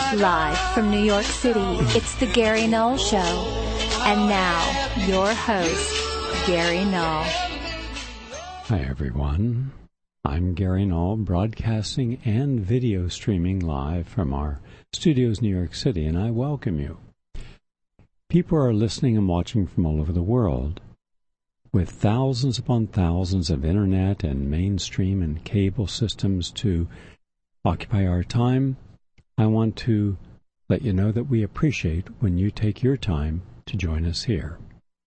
Live from New York City, it's the Gary Null Show. And now, your host, Gary Null. Hi, everyone. I'm Gary Null, broadcasting and video streaming live from our studios in New York City, and I welcome you. People are listening and watching from all over the world. With thousands upon thousands of internet and mainstream and cable systems to occupy our time, I want to let you know that we appreciate when you take your time to join us here.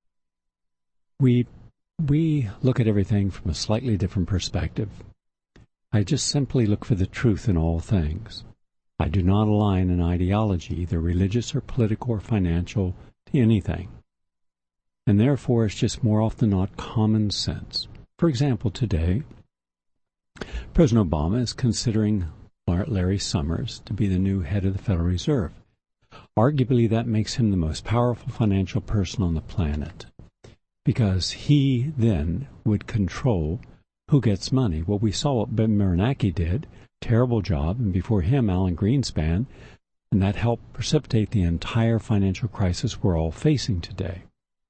We look at everything from a slightly different perspective. I just simply look for the truth in all things. I do not align an ideology, either religious or political or financial, to anything. And therefore, it's just more often than not common sense. For example, today, President Obama is considering Larry Summers to be the new head of the Federal Reserve. Arguably, that makes him the most powerful financial person on the planet, because he then would control who gets money. Well, we saw what Ben Bernanke did, terrible job, and before him, Alan Greenspan, and that helped precipitate the entire financial crisis we're all facing today.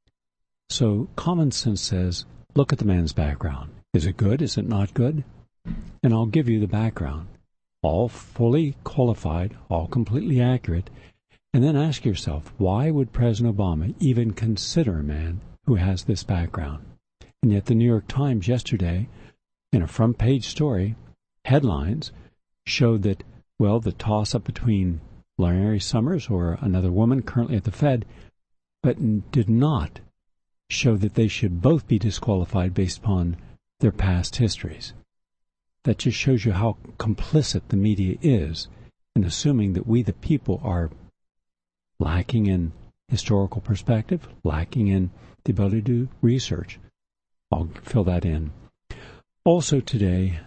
So common sense says, look at the man's background. Is it good? Is it not good? And I'll give you the background. All fully qualified, all completely accurate, and then ask yourself, why would President Obama even consider a man who has this background? And yet the New York Times yesterday, in a front-page story, headlines, showed that, well, the toss-up between Larry Summers or another woman currently at the Fed, but did not show that they should both be disqualified based upon their past histories. That just shows you how complicit the media is in assuming that we, the people, are lacking in historical perspective, lacking in the ability to do research. I'll fill that in. Also today,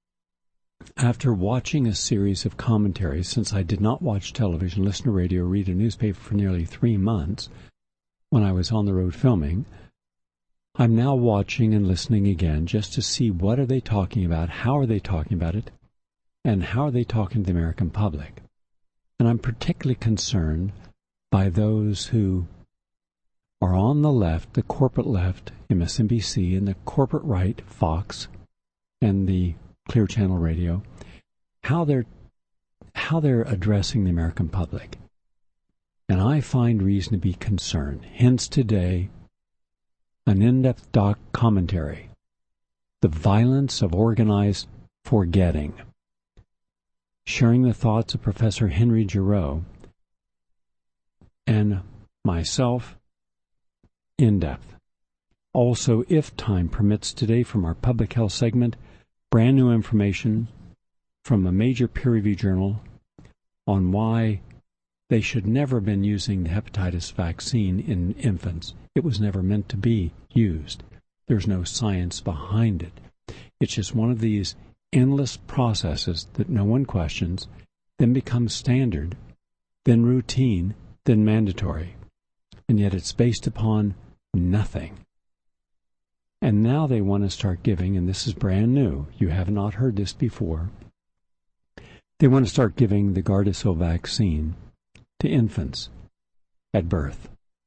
after watching a series of commentaries, since I did not watch television, listen to radio, or read a newspaper for nearly 3 months when I was on the road filming, I'm now watching and listening again just to see what are they talking about, how are they talking about it, and how are they talking to the American public. And I'm particularly concerned by those who are on the left, the corporate left, MSNBC, and the corporate right, Fox, and the Clear Channel Radio, how they're addressing the American public. And I find reason to be concerned. Hence today, an in-depth commentary, The Violence of Organized Forgetting, sharing the thoughts of Professor Henry Giroux and myself in depth. Also, if time permits today from our public health segment, brand new information from a major peer-reviewed journal on why they should never have been using the hepatitis vaccine in infants. It was never meant to be used. There's no science behind it. It's just one of these endless processes that no one questions, then becomes standard, then routine, then mandatory. And yet it's based upon nothing. And now they want to start giving, and this is brand new, you have not heard this before, they want to start giving the Gardasil vaccine to infants at birth.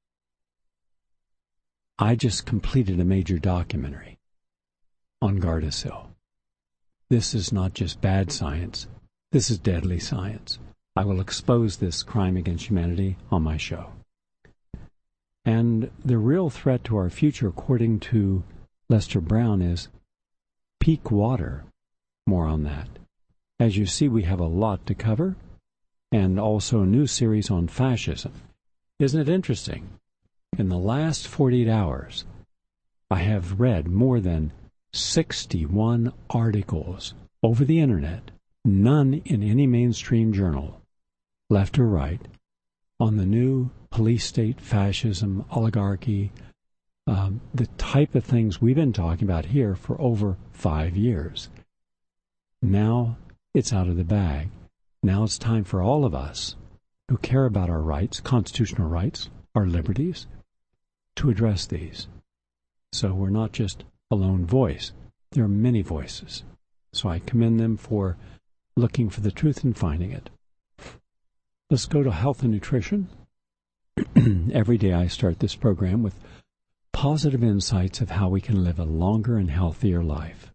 I just completed a major documentary on Gardasil. This is not just bad science. This is deadly science. I will expose this crime against humanity on my show. And the real threat to our future, according to Lester Brown, is peak water. More on that. As you see, we have a lot to cover, and also a new series on fascism. Isn't it interesting? In the last 48 hours, I have read more than 61 articles over the internet, none in any mainstream journal, left or right, on the new police state, fascism, oligarchy, the type of things we've been talking about here for over 5 years. Now it's out of the bag. Now it's time for all of us who care about our rights, constitutional rights, our liberties, to address these. So we're not just a lone voice. There are many voices. So I commend them for looking for the truth and finding it. Let's go to health and nutrition. Every day I start this program with positive insights of how we can live a longer and healthier life.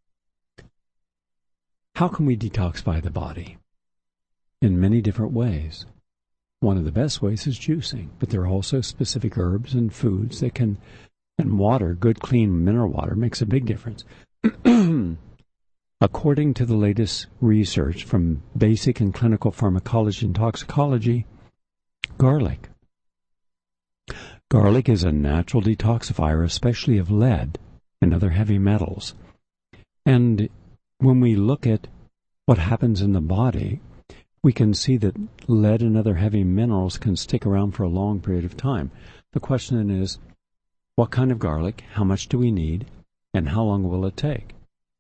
How can we detoxify the body? In many different ways. One of the best ways is juicing, but there are also specific herbs and foods that can, and water, good clean mineral water, makes a big difference. According to the latest research from basic and clinical pharmacology and toxicology, garlic. Garlic is a natural detoxifier, especially of lead and other heavy metals. And when we look at what happens in the body, we can see that lead and other heavy minerals can stick around for a long period of time. The question then is, what kind of garlic, how much do we need, and how long will it take?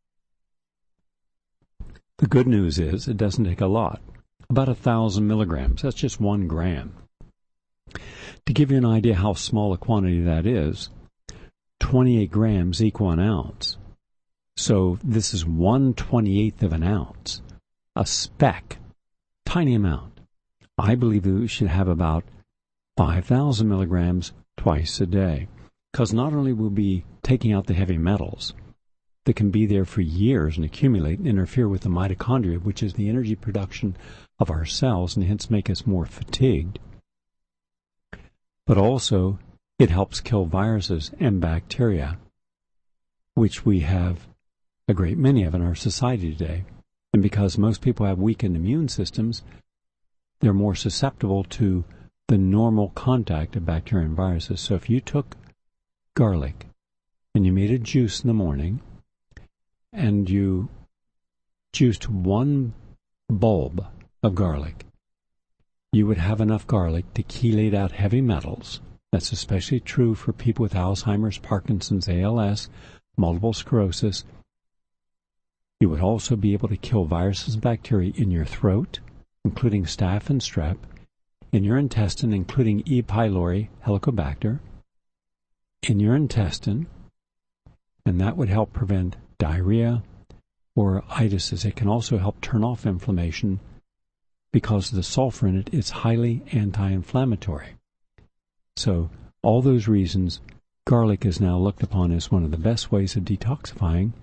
The good news is it doesn't take a lot, about 1,000 milligrams. That's just 1 gram. To give you an idea how small a quantity that is, 28 grams equal an ounce. So this is 1/28 of an ounce, a speck, tiny amount. I believe that we should have about 5,000 milligrams twice a day, because not only will we be taking out the heavy metals that can be there for years and accumulate and interfere with the mitochondria, which is the energy production of our cells and hence make us more fatigued, but also it helps kill viruses and bacteria, which we have a great many of in our society today. And because most people have weakened immune systems, they're more susceptible to the normal contact of bacteria and viruses. So if you took garlic and you made a juice in the morning and you juiced 1 bulb of garlic, you would have enough garlic to chelate out heavy metals. That's especially true for people with Alzheimer's, Parkinson's, ALS, multiple sclerosis. You would also be able to kill viruses and bacteria in your throat, including staph and strep, in your intestine, including E. pylori, Helicobacter, in your intestine, and that would help prevent diarrhea or itises. It can also help turn off inflammation because of the sulfur in it. It's highly anti-inflammatory. So all those reasons, garlic is now looked upon as one of the best ways of detoxifying.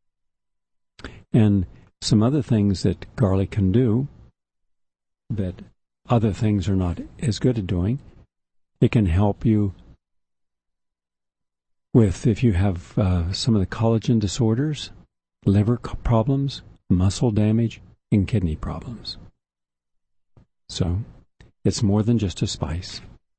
And some other things that garlic can do that other things are not as good at doing, it can help you with, if you have some of the collagen disorders, liver problems, muscle damage, and kidney problems. So it's more than just a spice.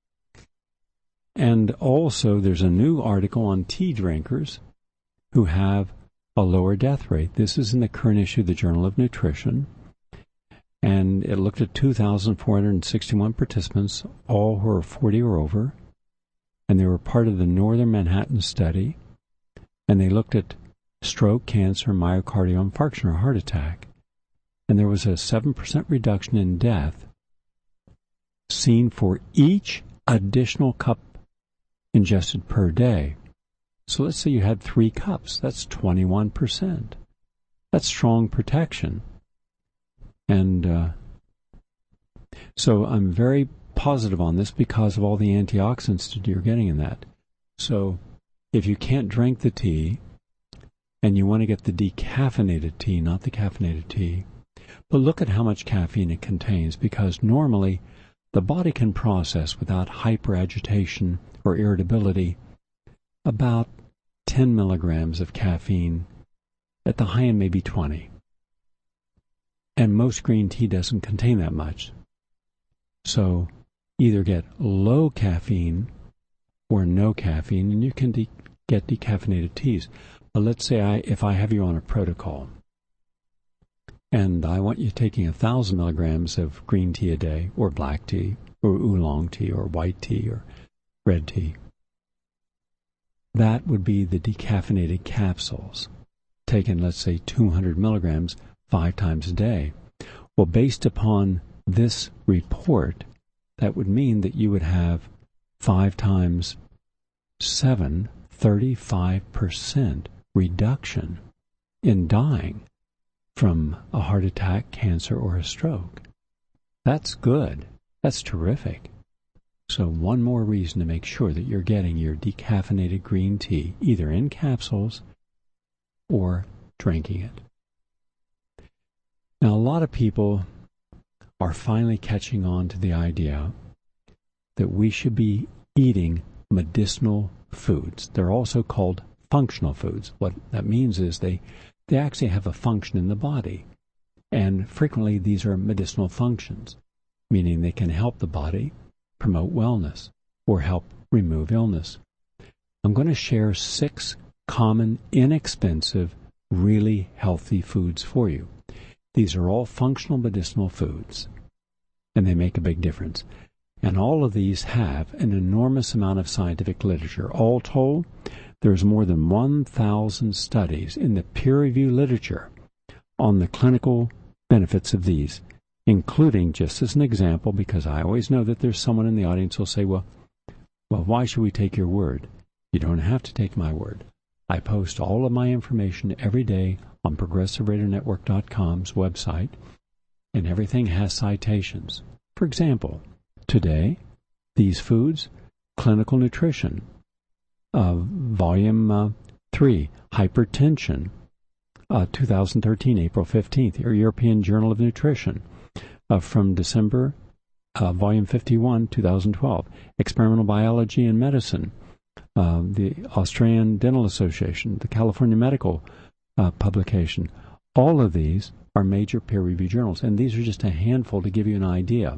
And also there's a new article on tea drinkers who have a lower death rate. This is in the current issue of the Journal of Nutrition. And it looked at 2,461 participants, all who were 40 or over. And they were part of the Northern Manhattan study. And they looked at stroke, cancer, myocardial infarction, or heart attack. And there was a 7% reduction in death seen for each additional cup ingested per day. So let's say you had 3 cups. That's 21%. That's strong protection. And so I'm very positive on this because of all the antioxidants that you're getting in that. So if you can't drink the tea and you want to get the decaffeinated tea, not the caffeinated tea, but look at how much caffeine it contains, because normally the body can process without hyperagitation or irritability about 10 milligrams of caffeine. At the high end, maybe 20. And most green tea doesn't contain that much. So either get low caffeine or no caffeine, and you can get decaffeinated teas. But let's say if I have you on a protocol, and I want you taking 1,000 milligrams of green tea a day, or black tea, or oolong tea, or white tea, or red tea. That would be the decaffeinated capsules, taken, let's say, 200 milligrams 5 times a day. Well, based upon this report, that would mean that you would have 5 times 7, 35% reduction in dying from a heart attack, cancer, or a stroke. That's good. That's terrific. So one more reason to make sure that you're getting your decaffeinated green tea, either in capsules or drinking it. Now, a lot of people are finally catching on to the idea that we should be eating medicinal foods. They're also called functional foods. What that means is they actually have a function in the body. And frequently these are medicinal functions, meaning they can help the body promote wellness or help remove illness. I'm going to share 6 common, inexpensive, really healthy foods for you. These are all functional medicinal foods, and they make a big difference. And all of these have an enormous amount of scientific literature. All told, there's more than 1,000 studies in the peer-reviewed literature on the clinical benefits of these, including, just as an example, because I always know that there's someone in the audience who'll say, well, why should we take your word? You don't have to take my word. I post all of my information every day on ProgressiveRadioNetwork.com's website, and everything has citations. For example, today, these foods, Clinical Nutrition, Volume 3, Hypertension, 2013, April 15th, European Journal of Nutrition, from December, Volume 51, 2012, Experimental Biology and Medicine, the Australian Dental Association, the California Medical publication. All of these are major peer-reviewed journals, and these are just a handful to give you an idea.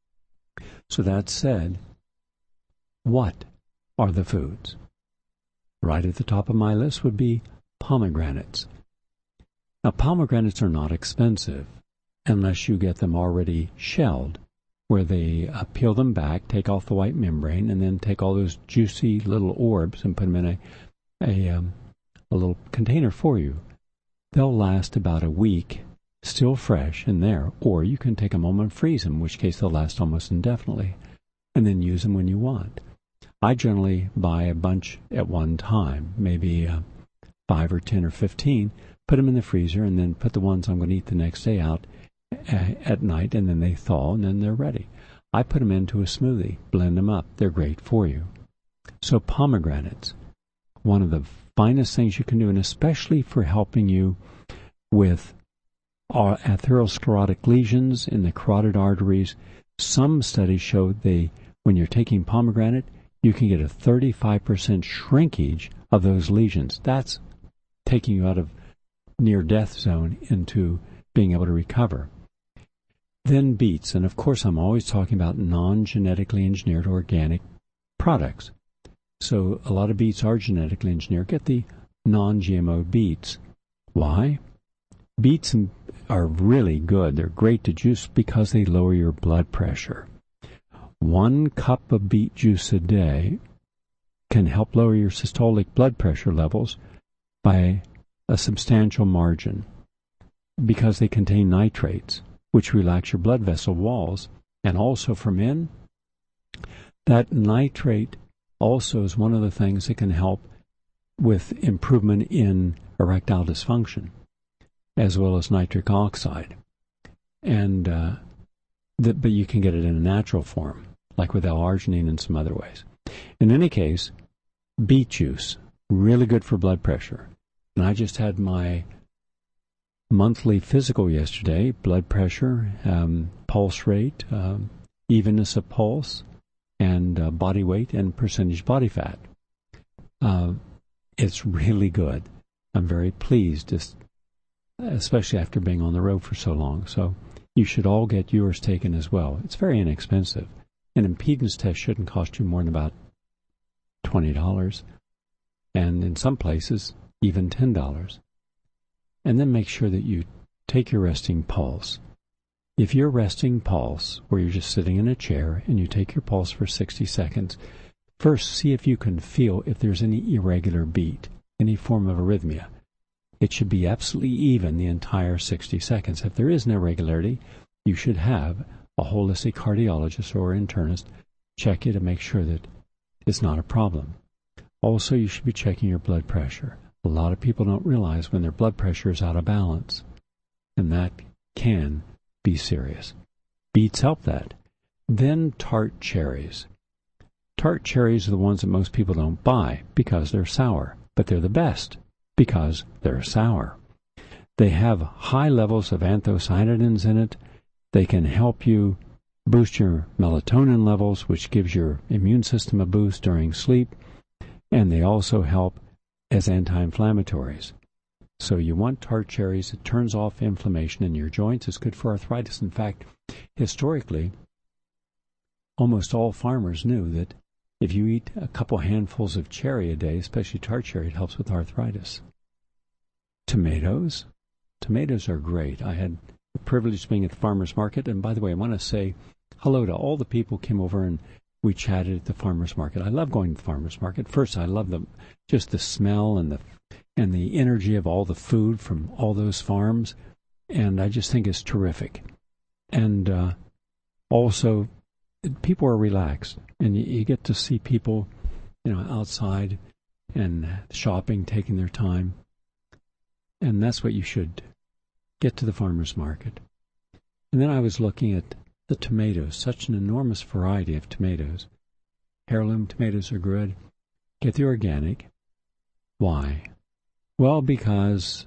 So that said, what are the foods? Right at the top of my list would be pomegranates. Now, pomegranates are not expensive unless you get them already shelled, where they peel them back, take off the white membrane, and then take all those juicy little orbs and put them in a little container for you. They'll last about a week, still fresh in there, or you can take them home and freeze them, in which case they'll last almost indefinitely, and then use them when you want. I generally buy a bunch at one time, maybe 5 or 10 or 15, put them in the freezer, and then put the ones I'm going to eat the next day out at night, and then they thaw, and then they're ready. I put them into a smoothie, blend them up. They're great for you. So pomegranates, one of the finest things you can do, and especially for helping you with atherosclerotic lesions in the carotid arteries. Some studies show when you're taking pomegranate, you can get a 35% shrinkage of those lesions. That's taking you out of near-death zone into being able to recover. Then beets, and of course I'm always talking about non-genetically engineered organic products. So a lot of beets are genetically engineered. Get the non-GMO beets. Why? Beets are really good. They're great to juice because they lower your blood pressure. 1 cup of beet juice a day can help lower your systolic blood pressure levels by a substantial margin because they contain nitrates, which relax your blood vessel walls. And also for men, that nitrate also is one of the things that can help with improvement in erectile dysfunction, as well as nitric oxide. And but you can get it in a natural form, like with L-arginine and some other ways. In any case, beet juice, really good for blood pressure. And I just had my monthly physical yesterday, blood pressure, pulse rate, evenness of pulse, and body weight and percentage body fat. It's really good. I'm very pleased, especially after being on the road for so long. So you should all get yours taken as well. It's very inexpensive. An impedance test shouldn't cost you more than about $20, and in some places, even $10. And then make sure that you take your resting pulse. If your resting pulse, where you're just sitting in a chair and you take your pulse for 60 seconds, first see if you can feel if there's any irregular beat, any form of arrhythmia. It should be absolutely even the entire 60 seconds. If there is an irregularity, you should have a holistic cardiologist or internist check you to make sure that it's not a problem. Also, you should be checking your blood pressure. A lot of people don't realize when their blood pressure is out of balance, and that can be serious. Beets help that. Then tart cherries. Tart cherries are the ones that most people don't buy because they're sour, but they're the best because they're sour. They have high levels of anthocyanidins in it. They can help you boost your melatonin levels, which gives your immune system a boost during sleep, and they also help as anti-inflammatories. So you want tart cherries. It turns off inflammation in your joints. It's good for arthritis. In fact, historically, almost all farmers knew that if you eat a couple handfuls of cherry a day, especially tart cherry, it helps with arthritis. Tomatoes. Tomatoes are great. I had the privilege of being at the farmer's market. And by the way, I want to say hello to all the people who came over and we chatted at the farmer's market. I love going to the farmer's market. First, I love just the smell and the energy of all the food from all those farms. And I just think it's terrific. And also, people are relaxed. And you get to see people, outside and shopping, taking their time. And that's what you should get to the farmer's market. And then I was looking at the tomatoes, such an enormous variety of tomatoes. Heirloom tomatoes are good. Get the organic. Why? Well, because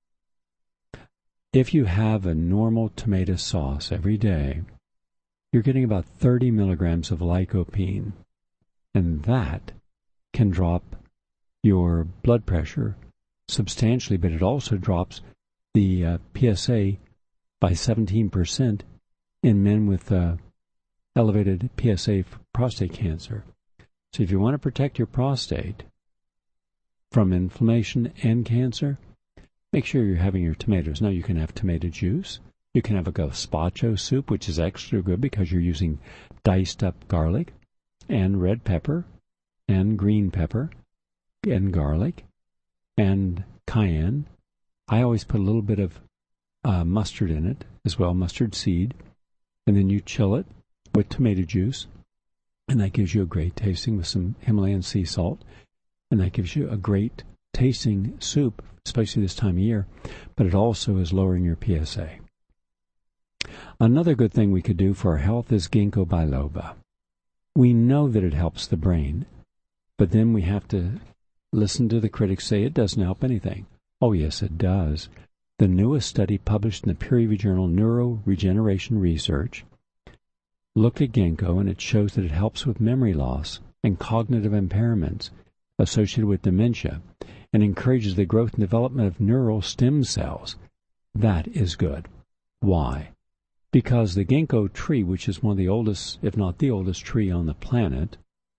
if you have a normal tomato sauce every day, you're getting about 30 milligrams of lycopene, and that can drop your blood pressure substantially, but it also drops the PSA by 17% in men with elevated PSA for prostate cancer. So if you want to protect your prostate from inflammation and cancer, make sure you're having your tomatoes. Now, you can have tomato juice. You can have a gazpacho soup, which is extra good because you're using diced up garlic and red pepper and green pepper and garlic and cayenne. I always put a little bit of mustard in it as well, mustard seed, and then you chill it with tomato juice, and that gives you a great tasting with some Himalayan sea salt, and that gives you a great tasting soup, especially this time of year, but it also is lowering your PSA. Another good thing we could do for our health is ginkgo biloba. We know that it helps the brain, but then we have to listen to the critics say it doesn't help anything. Oh, yes, it does. The newest study published in the peer-reviewed journal Neuroregeneration Research looked at ginkgo, and it shows that it helps with memory loss and cognitive impairments associated with dementia and encourages the growth and development of neural stem cells. That is good. Why? Because the ginkgo tree, which is one of the oldest, if not the oldest tree on the planet,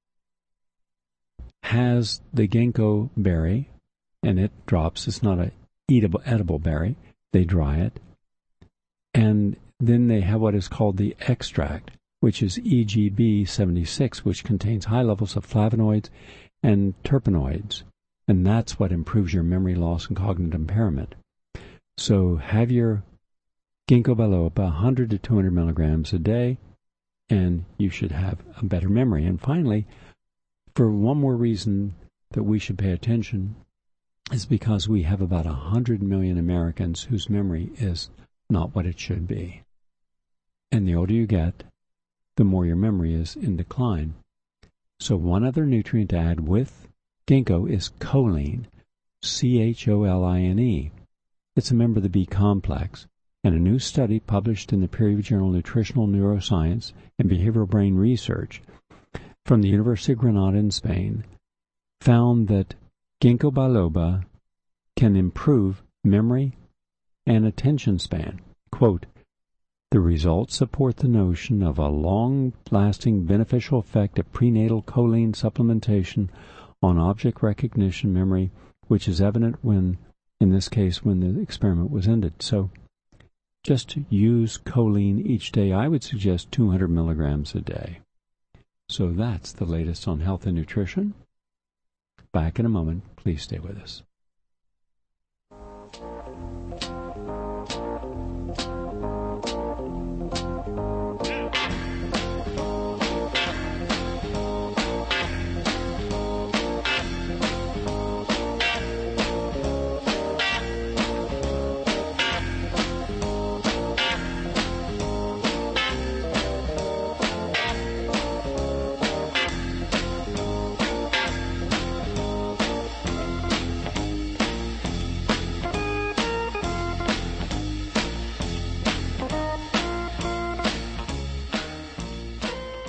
has the ginkgo berry, and it drops. It's not an edible berry. They dry it. And then they have what is called the extract, which is EGB 76, which contains high levels of flavonoids and terpenoids. And that's what improves your memory loss and cognitive impairment. So have your ginkgo biloba 100 to 200 milligrams a day, and you should have a better memory. And finally, for one more reason that we should pay attention, is because we have about 100 million Americans whose memory is not what it should be. And the older you get, the more your memory is in decline. So one other nutrient to add with ginkgo is choline, choline. It's a member of the B complex, and a new study published in the peer-reviewed journal Nutritional Neuroscience and Behavioral Brain Research from the University of Granada in Spain found that ginkgo biloba can improve memory and attention span. Quote, the results support the notion of a long-lasting beneficial effect of prenatal choline supplementation on object recognition memory, which is evident when, in this case, when the experiment was ended. So just use choline each day. I would suggest 200 milligrams a day. So that's the latest on health and nutrition. Back in a moment. Please stay with us.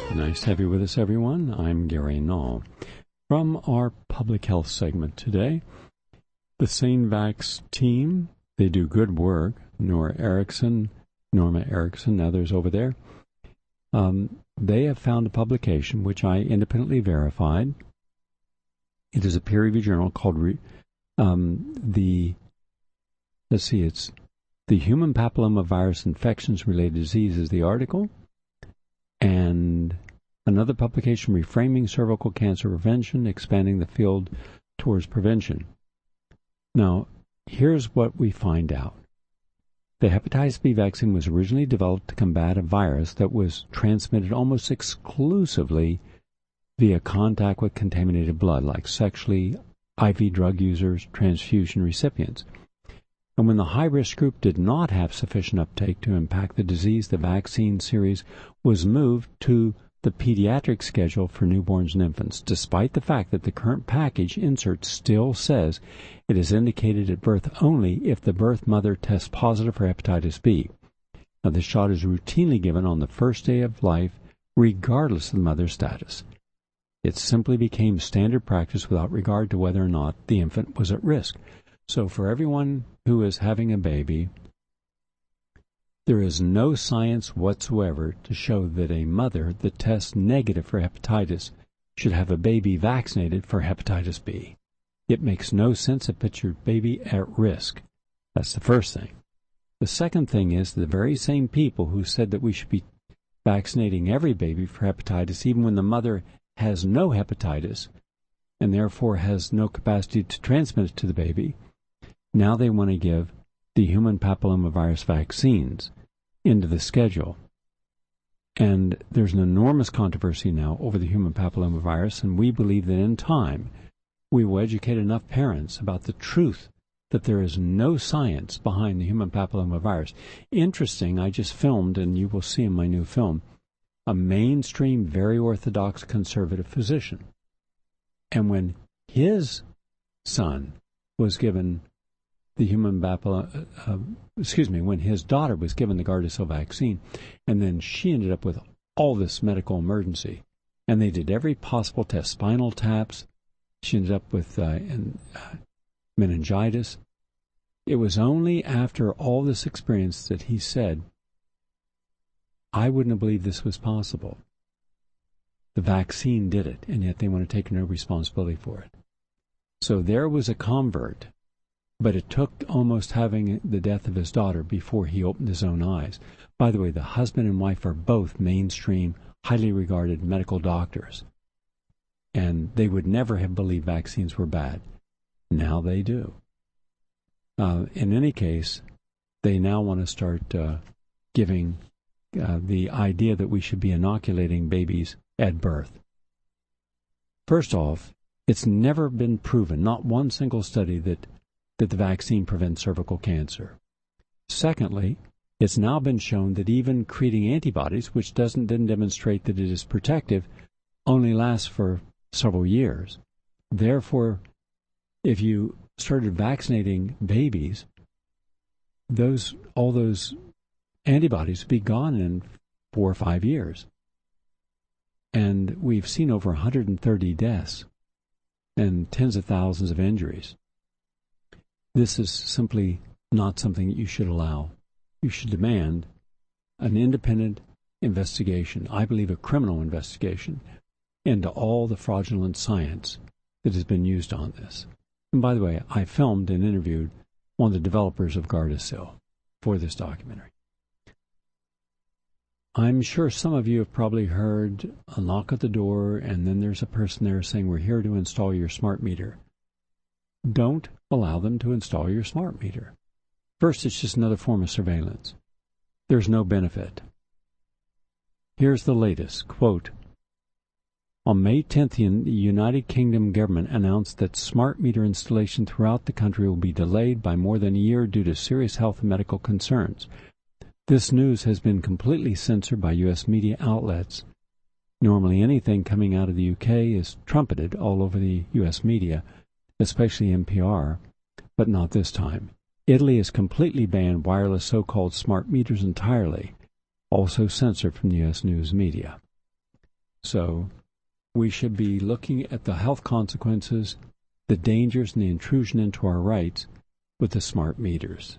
Nice to have you with us, everyone. I'm Gary Null. From our public health segment today, the SaneVax team, they do good work. Norma Erickson, others over there, they have found a publication which I independently verified. It is a peer-reviewed journal called it's the Human Papillomavirus Infections-Related Diseases, the article, and another publication, Reframing Cervical Cancer Prevention, Expanding the Field Towards Prevention. Now, here's what we find out. The hepatitis B vaccine was originally developed to combat a virus that was transmitted almost exclusively via contact with contaminated blood, like sexually IV drug users, transfusion recipients. And when the high-risk group did not have sufficient uptake to impact the disease, the vaccine series was moved to the pediatric schedule for newborns and infants, despite the fact that the current package insert still says it is indicated at birth only if the birth mother tests positive for hepatitis B. Now, the shot is routinely given on the first day of life, regardless of the mother's status. It simply became standard practice without regard to whether or not the infant was at risk. So for everyone who is having a baby, there is no science whatsoever to show that a mother that tests negative for hepatitis should have a baby vaccinated for hepatitis B. It makes no sense. It puts your baby at risk. That's the first thing. The second thing is the very same people who said that we should be vaccinating every baby for hepatitis, even when the mother has no hepatitis and therefore has no capacity to transmit it to the baby, now they want to give the human papillomavirus vaccines into the schedule. And there's an enormous controversy now over the human papillomavirus, and we believe that in time we will educate enough parents about the truth that there is no science behind the human papillomavirus. Interesting, I just filmed, and you will see in my new film, a mainstream, very orthodox conservative physician. And when his son was given the human when his daughter was given the Gardasil vaccine, and then she ended up with all this medical emergency, and they did every possible test, spinal taps, she ended up with meningitis. It was only after all this experience that he said, I wouldn't have believed this was possible. The vaccine did it, and yet they want to take no responsibility for it. So there was a convert, but it took almost having the death of his daughter before he opened his own eyes. By the way, the husband and wife are both mainstream, highly regarded medical doctors, and they would never have believed vaccines were bad. Now they do. In any case, they now want to start giving the idea that we should be inoculating babies at birth. First off, it's never been proven, not one single study, that the vaccine prevents cervical cancer. Secondly, it's now been shown that even creating antibodies, which didn't demonstrate that it is protective, only lasts for several years. Therefore, if you started vaccinating babies, all those antibodies would be gone in 4 or 5 years. And we've seen over 130 deaths and tens of thousands of injuries. This is simply not something that you should allow. You should demand an independent investigation, I believe a criminal investigation, into all the fraudulent science that has been used on this. And by the way, I filmed and interviewed one of the developers of Gardasil for this documentary. I'm sure some of you have probably heard a knock at the door, and then there's a person there saying, we're here to install your smart meter. Don't allow them to install your smart meter. First, it's just another form of surveillance. There's no benefit. Here's the latest, quote, on May 10th, the United Kingdom government announced that smart meter installation throughout the country will be delayed by more than a year due to serious health and medical concerns. This news has been completely censored by U.S. media outlets. Normally anything coming out of the UK is trumpeted all over the U.S. media, especially NPR, but not this time. Italy has completely banned wireless so-called smart meters entirely, also censored from the U.S. news media. so, we should be looking at the health consequences, the dangers, and the intrusion into our rights with the smart meters.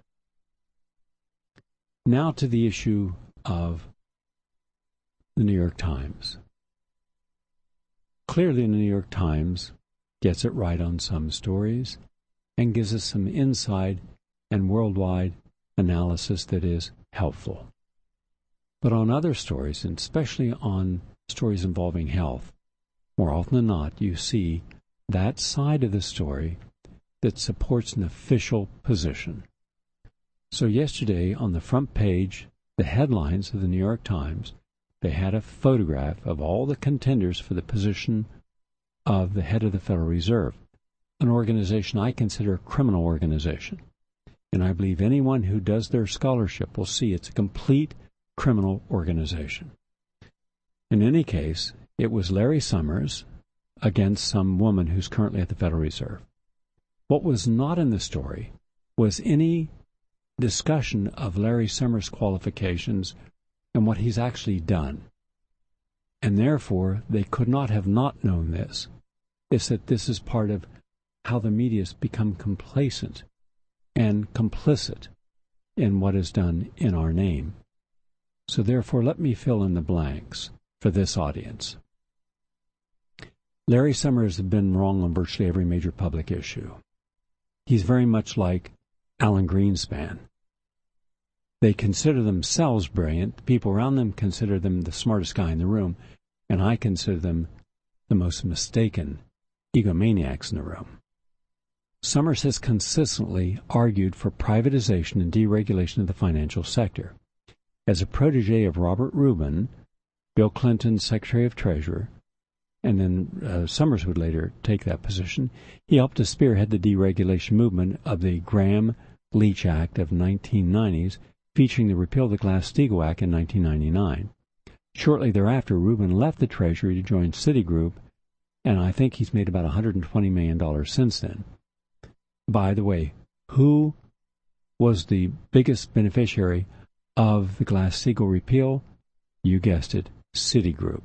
Now to the issue of the New York Times. Clearly, the New York Times gets it right on some stories and gives us some inside and worldwide analysis that is helpful. But on other stories, and especially on stories involving health, more often than not, you see that side of the story that supports an official position. So yesterday, on the front page, the headlines of the New York Times, they had a photograph of all the contenders for the position of the head of the Federal Reserve, an organization I consider a criminal organization. And I believe anyone who does their scholarship will see it's a complete criminal organization. In any case, it was Larry Summers against some woman who's currently at the Federal Reserve. What was not in the story was any discussion of Larry Summers' qualifications and what he's actually done. And therefore, they could not have not known this. It's that this is part of how the media has become complacent and complicit in what is done in our name. So therefore, let me fill in the blanks for this audience. Larry Summers has been wrong on virtually every major public issue. He's very much like Alan Greenspan. They consider themselves brilliant. The people around them consider them the smartest guy in the room, and I consider them the most mistaken egomaniacs in the room. Summers has consistently argued for privatization and deregulation of the financial sector. As a protege of Robert Rubin, Bill Clinton's Secretary of Treasury, and then Summers would later take that position, he helped to spearhead the deregulation movement of the Graham-Leach Act of 1990s, featuring the repeal of the Glass-Steagall Act in 1999. Shortly thereafter, Rubin left the Treasury to join Citigroup, and I think he's made about $120 million since then. By the way, who was the biggest beneficiary of the Glass-Steagall repeal? You guessed it, Citigroup.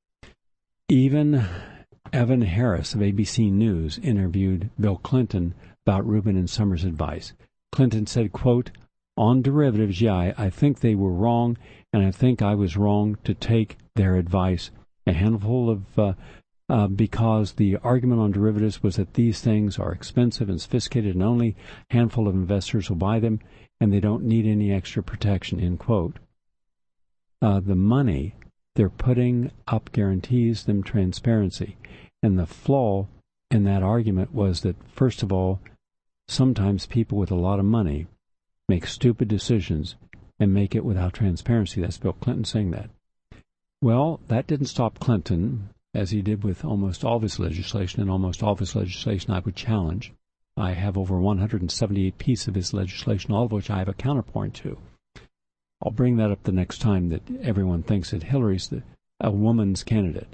Even Evan Harris of ABC News interviewed Bill Clinton about Rubin and Summers' advice. Clinton said, quote, "On derivatives, yeah, I think they were wrong, and I think I was wrong to take their advice. A handful of because the argument on derivatives was that these things are expensive and sophisticated, and only a handful of investors will buy them, and they don't need any extra protection," end quote. The money they're putting up guarantees them transparency. And the flaw in that argument was that, first of all, sometimes people with a lot of money make stupid decisions and make it without transparency. That's Bill Clinton saying that. Well, that didn't stop Clinton, as he did with almost all of his legislation, and almost all of his legislation I would challenge. I have over 178 pieces of his legislation, all of which I have a counterpoint to. I'll bring that up the next time that everyone thinks that Hillary's a woman's candidate.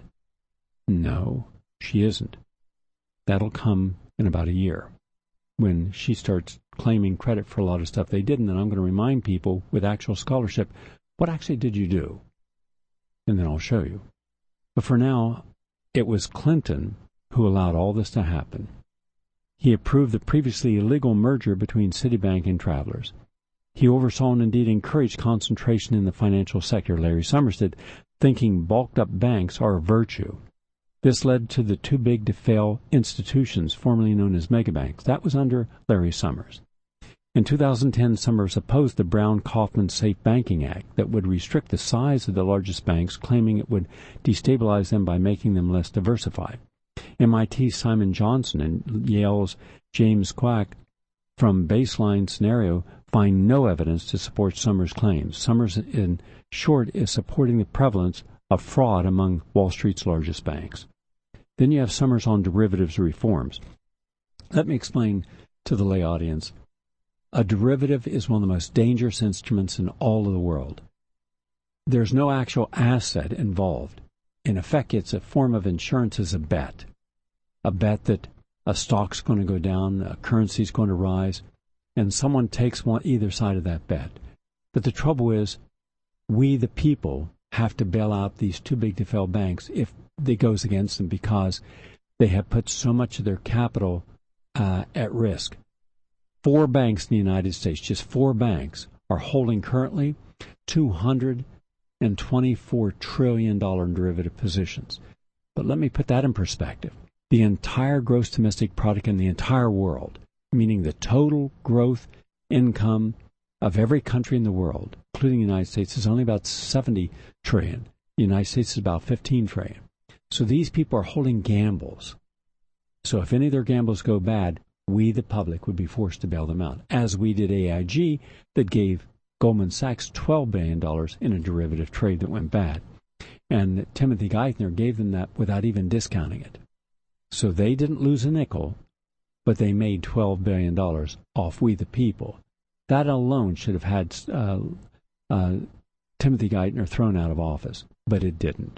No, she isn't. That'll come in about a year when she starts claiming credit for a lot of stuff they didn't, and I'm going to remind people with actual scholarship, what actually did you do? And then I'll show you. But for now, it was Clinton who allowed all this to happen. He approved the previously illegal merger between Citibank and Travelers. He oversaw and indeed encouraged concentration in the financial sector, Larry Summers did, thinking bulked-up banks are a virtue. This led to the too-big-to-fail institutions, formerly known as megabanks. That was under Larry Summers. In 2010, Summers opposed the Brown-Kaufman Safe Banking Act that would restrict the size of the largest banks, claiming it would destabilize them by making them less diversified. MIT's Simon Johnson and Yale's James Quack from Baseline Scenario find no evidence to support Summers' claims. Summers, in short, is supporting the prevalence of fraud among Wall Street's largest banks. Then you have Summers on derivatives reforms. Let me explain to the lay audience. A derivative is one of the most dangerous instruments in all of the world. There's no actual asset involved. In effect, it's a form of insurance as a bet that a stock's going to go down, a currency's going to rise, and someone takes either side of that bet. But the trouble is, we, the people, have to bail out these too big to fail banks if it goes against them because they have put so much of their capital at risk. 4 banks in the United States, just 4 banks, are holding currently $224 trillion in derivative positions. But let me put that in perspective. The entire gross domestic product in the entire world, meaning the total growth income of every country in the world, including the United States, is only about 70 trillion. The United States is about 15 trillion. So these people are holding gambles. So if any of their gambles go bad, we, the public, would be forced to bail them out, as we did AIG, that gave Goldman Sachs $12 billion in a derivative trade that went bad. And Timothy Geithner gave them that without even discounting it. So they didn't lose a nickel, but they made $12 billion off we, the people. That alone should have had Timothy Geithner thrown out of office, but it didn't.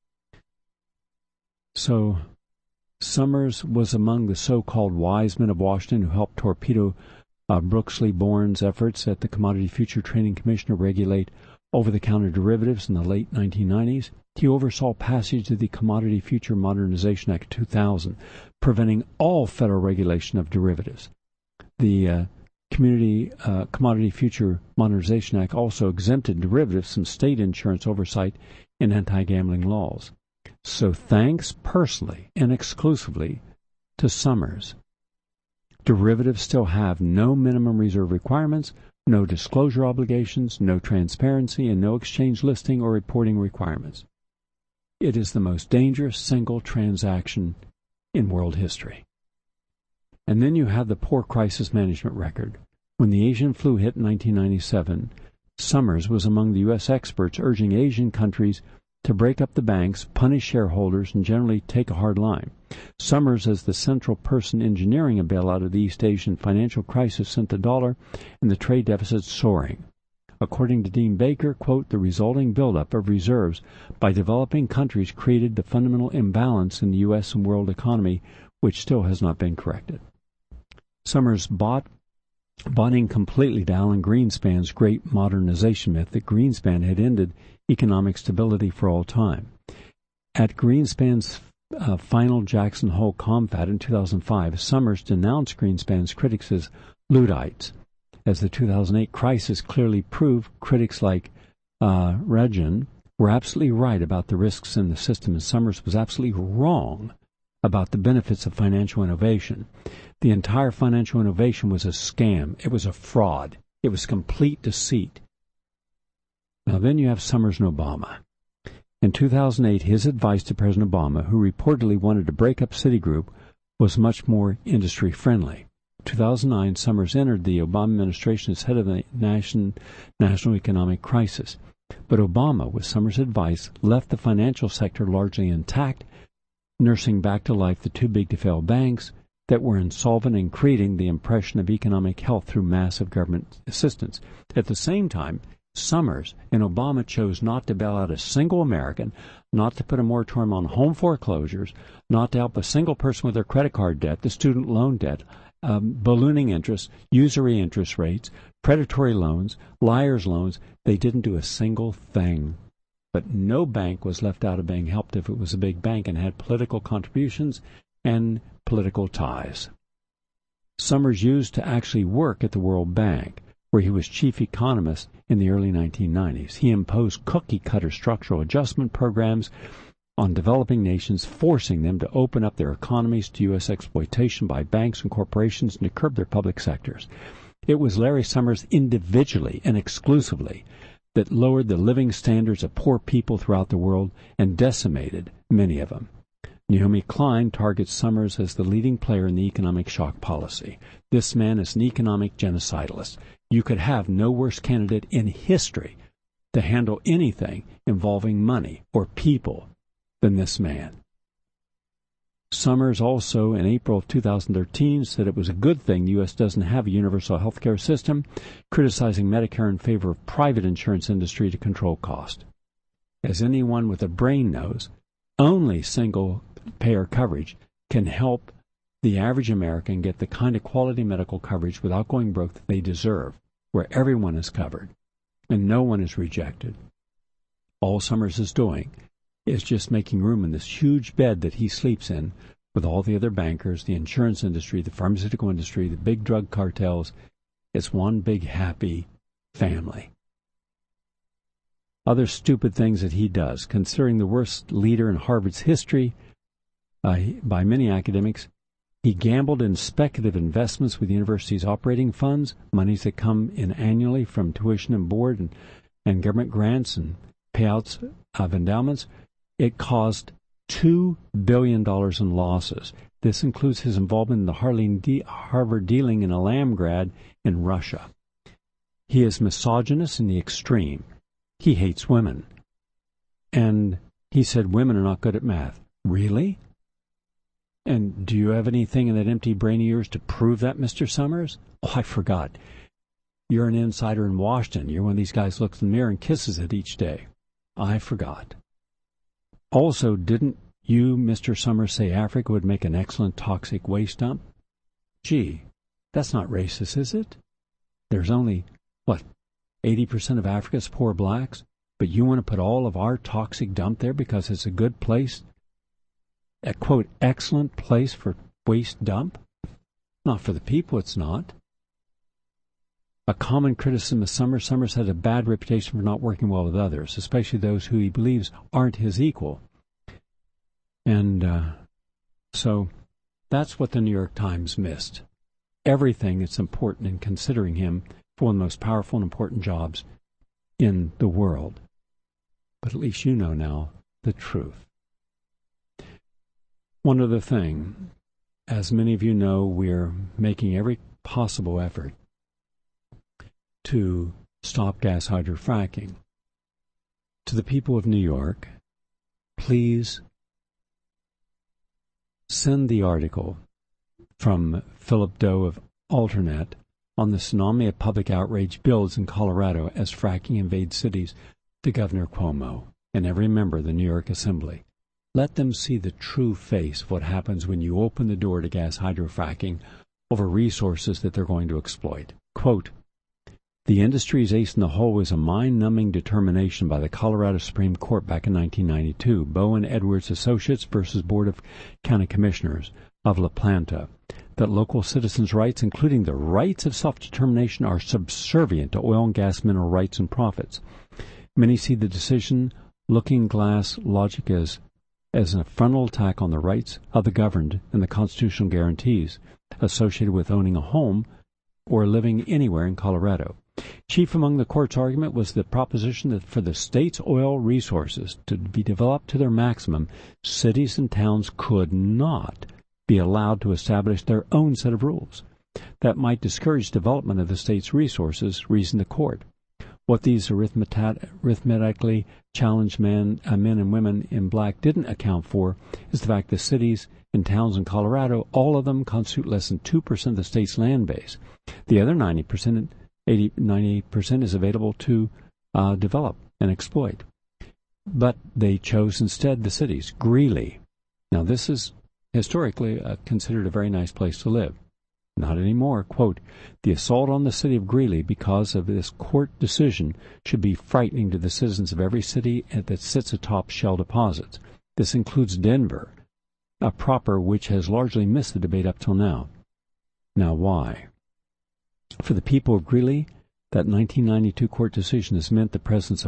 So Summers was among the so-called wise men of Washington who helped torpedo Brooksley Born's efforts at the Commodity Future Trading Commission to regulate over-the-counter derivatives in the late 1990s. He oversaw passage of the Commodity Future Modernization Act of 2000, preventing all federal regulation of derivatives. The Commodity Future Modernization Act also exempted derivatives from state insurance oversight and anti-gambling laws. So thanks personally and exclusively to Summers, derivatives still have no minimum reserve requirements, no disclosure obligations, no transparency, and no exchange listing or reporting requirements. It is the most dangerous single transaction in world history. And then you have the poor crisis management record. When the Asian flu hit in 1997, Summers was among the U.S. experts urging Asian countries to break up the banks, punish shareholders, and generally take a hard line. Summers, as the central person engineering a bailout of the East Asian financial crisis, sent the dollar and the trade deficit soaring. According to Dean Baker, quote, the resulting buildup of reserves by developing countries created the fundamental imbalance in the U.S. and world economy, which still has not been corrected. Summers bought in completely to Alan Greenspan's great modernization myth that Greenspan had ended economic stability for all time. At Greenspan's final Jackson Hole confab in 2005, Summers denounced Greenspan's critics as Luddites. As the 2008 crisis clearly proved, critics like Reagan were absolutely right about the risks in the system, and Summers was absolutely wrong about the benefits of financial innovation. The entire financial innovation was a scam. It was a fraud. It was complete deceit. Now then you have Summers and Obama. In 2008, his advice to President Obama, who reportedly wanted to break up Citigroup, was much more industry-friendly. In 2009, Summers entered the Obama administration as head of the national economic crisis. But Obama, with Summers' advice, left the financial sector largely intact, nursing back to life the too-big-to-fail banks that were insolvent and creating the impression of economic health through massive government assistance. At the same time, Summers and Obama chose not to bail out a single American, not to put a moratorium on home foreclosures, not to help a single person with their credit card debt, the student loan debt, ballooning interest, usury interest rates, predatory loans, liar's loans. They didn't do a single thing. But no bank was left out of being helped if it was a big bank and had political contributions and political ties. Summers used to actually work at the World Bank, where he was chief economist in the early 1990s. He imposed cookie-cutter structural adjustment programs on developing nations, forcing them to open up their economies to U.S. exploitation by banks and corporations and to curb their public sectors. It was Larry Summers individually and exclusively that lowered the living standards of poor people throughout the world and decimated many of them. Naomi Klein targets Summers as the leading player in the economic shock policy. This man is an economic genocidalist. You could have no worse candidate in history to handle anything involving money or people than this man. Summers also, in April of 2013, said it was a good thing the U.S. doesn't have a universal health care system, criticizing Medicare in favor of private insurance industry to control cost. As anyone with a brain knows, only single-payer coverage can help the average American get the kind of quality medical coverage without going broke that they deserve, where everyone is covered and no one is rejected. All Summers is doing is just making room in this huge bed that he sleeps in with all the other bankers, the insurance industry, the pharmaceutical industry, the big drug cartels. It's one big happy family. Other stupid things that he does, considering the worst leader in Harvard's history by many academics, he gambled in speculative investments with the university's operating funds, monies that come in annually from tuition and board and government grants and payouts of endowments. It caused $2 billion in losses. This includes his involvement in the Harvard dealing in a Lamb grad in Russia. He is misogynist in the extreme. He hates women. And he said women are not good at math. Really? And do you have anything in that empty brain of yours to prove that, Mr. Summers? Oh, I forgot. You're an insider in Washington. You're one of these guys who looks in the mirror and kisses it each day. I forgot. Also, didn't you, Mr. Summers, say Africa would make an excellent toxic waste dump? Gee, that's not racist, is it? There's only, 80% of Africa's poor blacks? But you want to put all of our toxic dump there because it's a good place? A, quote, excellent place for waste dump? Not for the people, it's not. A common criticism of Summers had a bad reputation for not working well with others, especially those who he believes aren't his equal. And so that's what the New York Times missed. Everything that's important in considering him for one of the most powerful and important jobs in the world. But at least you know now the truth. One other thing, as many of you know, we're making every possible effort to stop gas hydrofracking. To the people of New York, please send the article from Philip Doe of Alternet on the tsunami of public outrage builds in Colorado as fracking invades cities to Governor Cuomo and every member of the New York Assembly. Let them see the true face of what happens when you open the door to gas hydrofracking over resources that they're going to exploit. Quote, the industry's ace in the hole was a mind-numbing determination by the Colorado Supreme Court back in 1992, Boe and Edwards Associates versus Board of County Commissioners of La Planta, that local citizens' rights, including the rights of self-determination, are subservient to oil and gas mineral rights and profits. Many see the decision looking glass logic as a frontal attack on the rights of the governed and the constitutional guarantees associated with owning a home or living anywhere in Colorado. Chief among the court's argument was the proposition that for the state's oil resources to be developed to their maximum, cities and towns could not be allowed to establish their own set of rules that might discourage development of the state's resources, reasoned the court. What these arithmetically challenged men and women in black didn't account for is the fact that cities and towns in Colorado, all of them constitute less than 2% of the state's land base. The other 98% is available to develop and exploit. But they chose instead the cities. Greeley. Now this is historically considered a very nice place to live. Not anymore. Quote, the assault on the city of Greeley because of this court decision should be frightening to the citizens of every city that sits atop shell deposits. This includes Denver, a proper which has largely missed the debate up till now. Now why? For the people of Greeley, that 1992 court decision has meant the presence of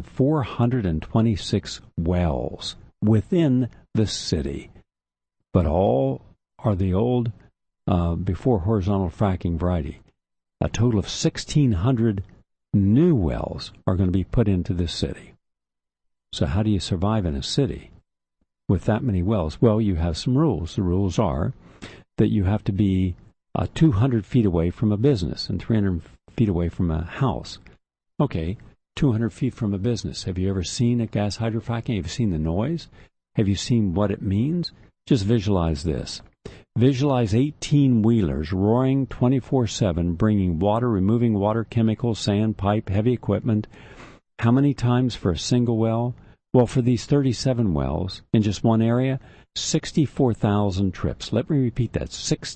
426 wells within the city. But all are the old before horizontal fracking variety. A total of 1,600 new wells are going to be put into this city. So how do you survive in a city with that many wells? Well, you have some rules. The rules are that you have to be 200 feet away from a business and 300 feet away from a house. Okay, 200 feet from a business. Have you ever seen a gas hydrofracking? Have you seen the noise? Have you seen what it means? Just visualize this. Visualize 18-wheelers roaring 24/7, bringing water, removing water, chemicals, sand, pipe, heavy equipment. How many times for a single well? Well, for these 37 wells in just one area, 64,000 trips. Let me repeat that,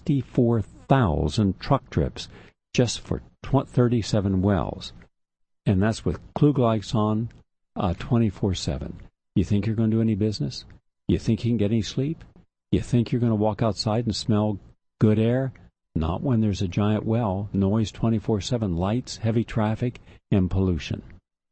64,000 truck trips just for 37 wells. And that's with Klieg lights on, 24/7. You think you're going to do any business? You think you can get any sleep? You think you're going to walk outside and smell good air? Not when there's a giant well, noise 24/7, lights, heavy traffic, and pollution.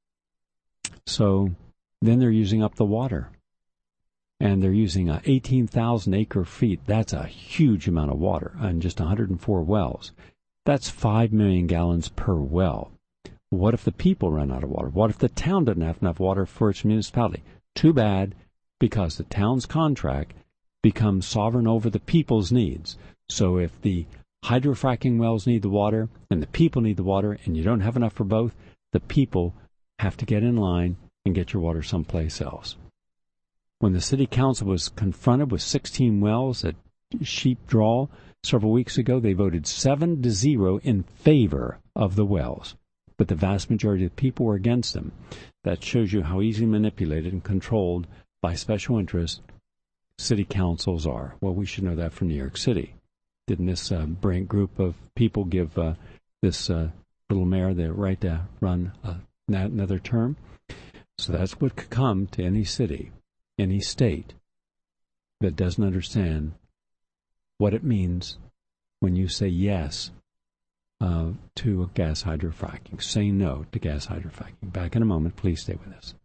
So then they're using up the water. And they're using 18,000 acre feet. That's a huge amount of water on just 104 wells. That's 5 million gallons per well. What if the people run out of water? What if the town doesn't have enough water for its municipality? Too bad, because the town's contract becomes sovereign over the people's needs. So if the hydrofracking wells need the water and the people need the water and you don't have enough for both, the people have to get in line and get your water someplace else. When the city council was confronted with 16 wells at Sheep Draw several weeks ago, they voted 7-0 in favor of the wells. But the vast majority of the people were against them. That shows you how easily manipulated and controlled by special interests city councils are. Well, we should know that from New York City. Didn't this group of people give this little mayor the right to run another term? So that's what could come to any city, any state that doesn't understand what it means when you say yes to gas hydrofracking. Say no to gas hydrofracking. Back in a moment. Please stay with us.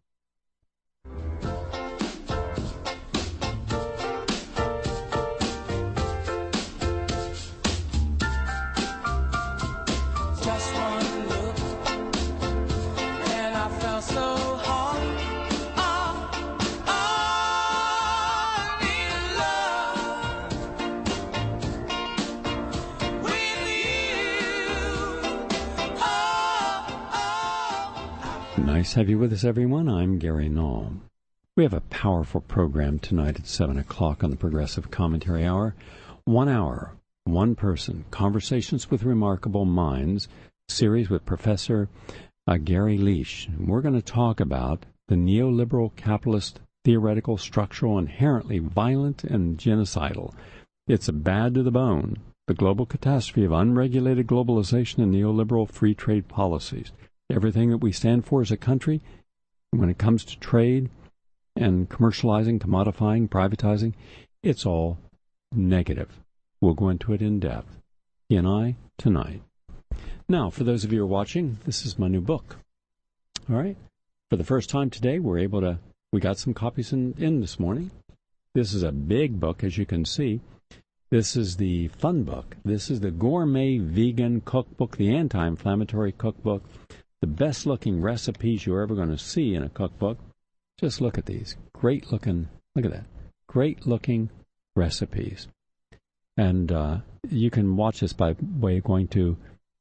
Nice to have you with us, everyone. I'm Gary Null. We have a powerful program tonight at 7 o'clock on the Progressive Commentary Hour. 1 hour, one person, Conversations with Remarkable Minds, series with Professor Gary Leach. We're going to talk about the neoliberal capitalist theoretical structural inherently violent and genocidal. It's bad to the bone, the global catastrophe of unregulated globalization and neoliberal free trade policies. Everything that we stand for as a country, when it comes to trade and commercializing, commodifying, privatizing, it's all negative. We'll go into it in depth. He and I, tonight. Now, for those of you who are watching, this is my new book. All right? For the first time today, we got some copies in this morning. This is a big book, as you can see. This is the fun book. This is the gourmet vegan cookbook, the anti-inflammatory cookbook. The best-looking recipes you're ever going to see in a cookbook. Just look at these. Great-looking, look at that. Great-looking recipes. And you can watch this by way of going to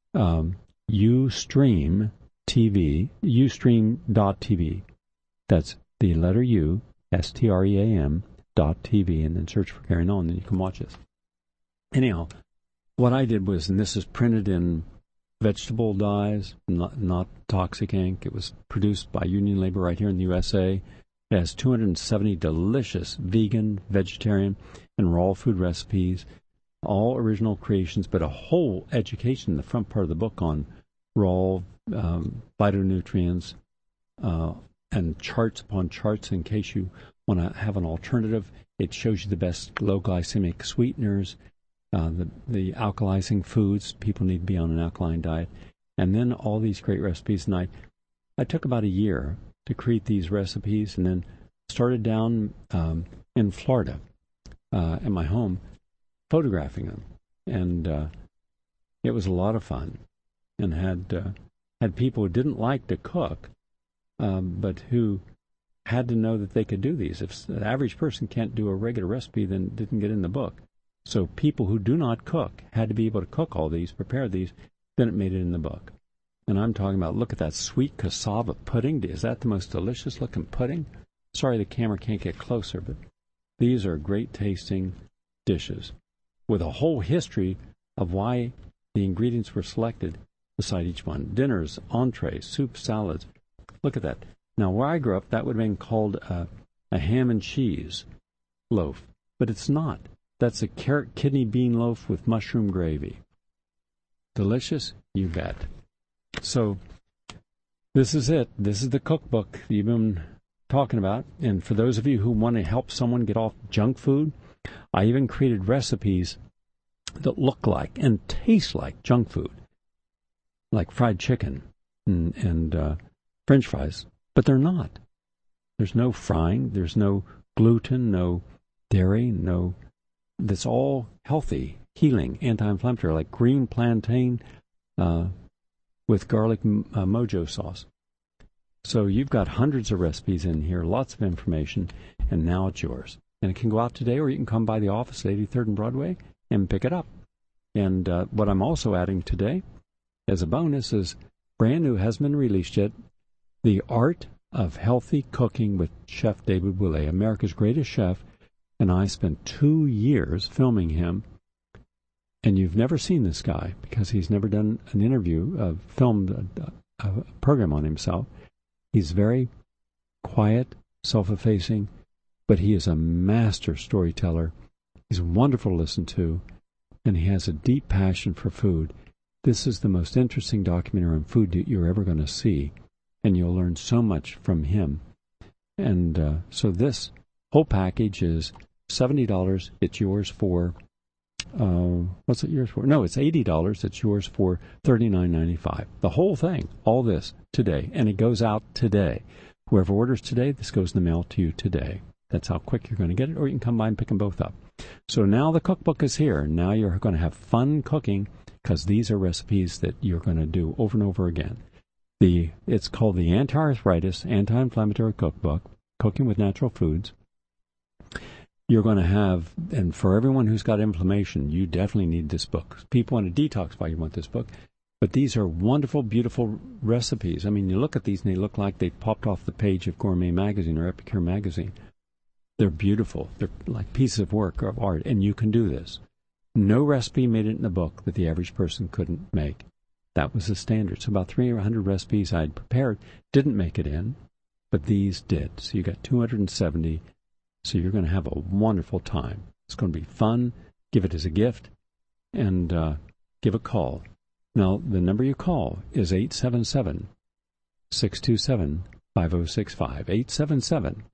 Ustream TV, ustream.tv. That's the letter U, STREAM.tv, and then search for Gary Null, and then you can watch this. Anyhow, what I did was, and this is printed in vegetable dyes, not toxic ink. It was produced by Union Labor right here in the USA. It has 270 delicious vegan, vegetarian, and raw food recipes, all original creations, but a whole education in the front part of the book on raw phytonutrients and charts upon charts in case you want to have an alternative. It shows you the best low glycemic sweeteners, the alkalizing foods. People need to be on an alkaline diet. And then all these great recipes. And I took about a year to create these recipes, and then started down in Florida at my home photographing them. And it was a lot of fun, and had people who didn't like to cook, but who had to know that they could do these. If the average person can't do a regular recipe, then it didn't get in the book. So people who do not cook had to be able to cook all these, prepare these, then it made it in the book. And I'm talking about, look at that sweet cassava pudding. Is that the most delicious looking pudding? Sorry the camera can't get closer, but these are great tasting dishes with a whole history of why the ingredients were selected beside each one. Dinners, entrees, soup, salads. Look at that. Now, where I grew up, that would have been called a ham and cheese loaf, but it's not. That's a carrot kidney bean loaf with mushroom gravy. Delicious? You bet. So This is it. This is the cookbook you've been talking about. And for those of you who want to help someone get off junk food, I even created recipes that look like and taste like junk food, like fried chicken and French fries, but they're not. There's no frying. There's no gluten, no dairy, no. That's all healthy, healing, anti-inflammatory, like green plantain with garlic mojo sauce. So you've got hundreds of recipes in here, lots of information, and now it's yours. And it can go out today, or you can come by the office at 83rd and Broadway and pick it up. And what I'm also adding today as a bonus is brand new, hasn't been released yet, The Art of Healthy Cooking with Chef David Bouley, America's greatest chef. And I spent 2 years filming him. And you've never seen this guy because he's never done an interview, filmed a program on himself. He's very quiet, self-effacing, but he is a master storyteller. He's wonderful to listen to, and he has a deep passion for food. This is the most interesting documentary on food that you're ever going to see, and you'll learn so much from him. And so this whole package is $70. It's yours for, what's it yours for? No, it's $80. It's yours for $39.95. The whole thing, all this, today. And it goes out today. Whoever orders today, this goes in the mail to you today. That's how quick you're going to get it, or you can come by and pick them both up. So now the cookbook is here. Now you're going to have fun cooking because these are recipes that you're going to do over and over again. It's called the Anti-Arthritis, Anti-Inflammatory Cookbook, Cooking with Natural Foods. You're going to have, and for everyone who's got inflammation, you definitely need this book. People want to detoxify, you want this book. But these are wonderful, beautiful recipes. I mean, you look at these and they look like they popped off the page of Gourmet Magazine or Epicure Magazine. They're beautiful. They're like pieces of work of art, and you can do this. No recipe made it in the book that the average person couldn't make. That was the standard. So about 300 recipes I'd prepared didn't make it in, but these did. So you got 270. So you're going to have a wonderful time. It's going to be fun. Give it as a gift, and give a call. Now, the number you call is 877-627-5065. 877-627-5065.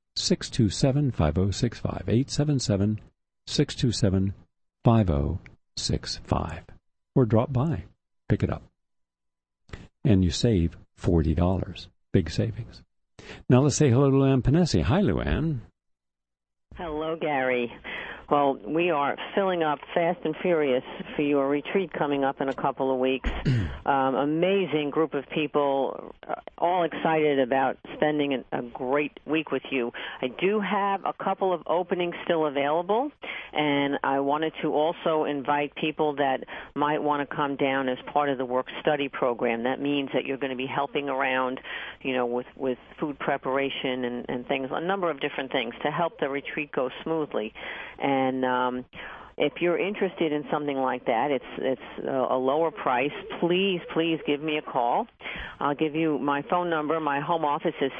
877-627-5065. Or drop by. Pick it up. And you save $40. Big savings. Now let's say hello to Luann Panesi. Hi, Luann. Hello, Gary. Well, we are filling up fast and furious for your retreat coming up in a couple of weeks. Amazing group of people, all excited about spending a great week with you. I do have a couple of openings still available, and I wanted to also invite people that might want to come down as part of the work-study program. That means that you're going to be helping around, with food preparation and things, a number of different things to help the retreat go smoothly. And if you're interested in something like that, it's a lower price. Please give me a call. I'll give you my phone number. My home office is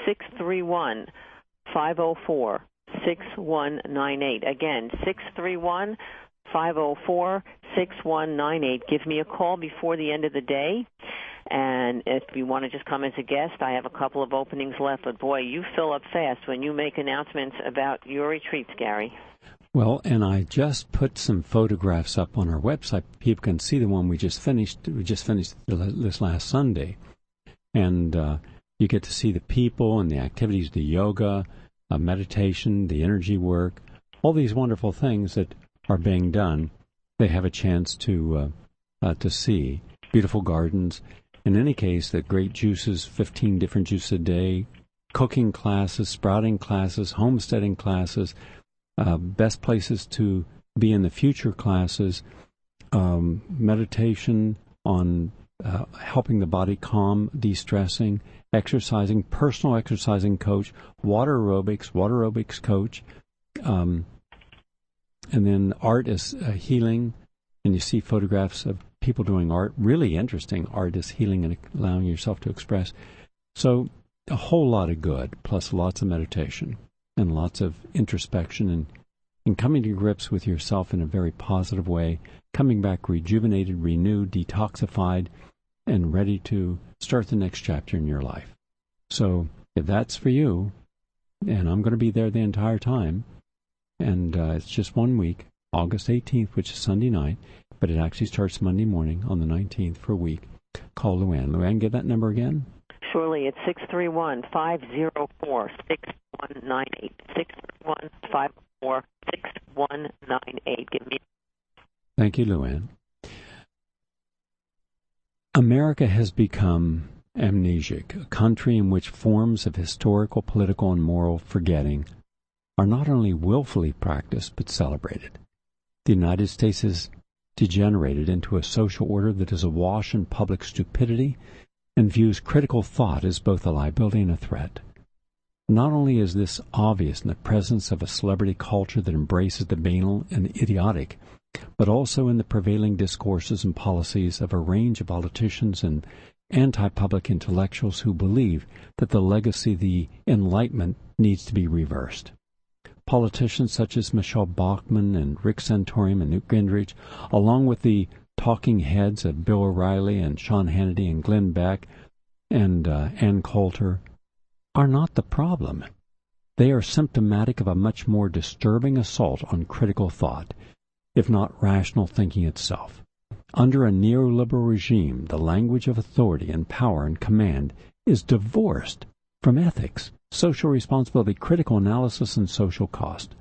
631-504-6198. Again, 631-504-6198. Give me a call before the end of the day. And if you want to just come as a guest, I have a couple of openings left. But, boy, you fill up fast when you make announcements about your retreats, Gary. Well, and I just put some photographs up on our website. People can see the one we just finished. We just finished this last Sunday. And you get to see the people and the activities, the yoga, meditation, the energy work, all these wonderful things that are being done. They have a chance to see. Beautiful gardens. In any case, the great juices, 15 different juices a day, cooking classes, sprouting classes, homesteading classes, best places to be in the future classes, meditation on helping the body calm, de-stressing, exercising, personal exercising coach, water aerobics coach, and then art is healing, and you see photographs of people doing art, really interesting art is healing and allowing yourself to express. So a whole lot of good, plus lots of meditation and lots of introspection and coming to grips with yourself in a very positive way, coming back rejuvenated, renewed, detoxified, and ready to start the next chapter in your life. So if that's for you, and I'm going to be there the entire time, and it's just 1 week, August 18th, which is Sunday night, but it actually starts Monday morning on the 19th for a week. Call Luann. Luann, give that number again. Surely it's 631-504-6198. 631-504-6198. Give me. Thank you, Luann. America has become amnesic, a country in which forms of historical, political, and moral forgetting are not only willfully practiced but celebrated. The United States has degenerated into a social order that is awash in public stupidity and views critical thought as both a liability and a threat. Not only is this obvious in the presence of a celebrity culture that embraces the banal and idiotic, but also in the prevailing discourses and policies of a range of politicians and anti-public intellectuals who believe that the legacy of the Enlightenment needs to be reversed. Politicians such as Michelle Bachmann and Rick Santorum and Newt Gingrich, along with the talking heads of Bill O'Reilly and Sean Hannity and Glenn Beck and Ann Coulter, are not the problem. They are symptomatic of a much more disturbing assault on critical thought, if not rational thinking itself. Under a neoliberal regime, the language of authority and power and command is divorced from ethics, social responsibility, critical analysis, and social cost.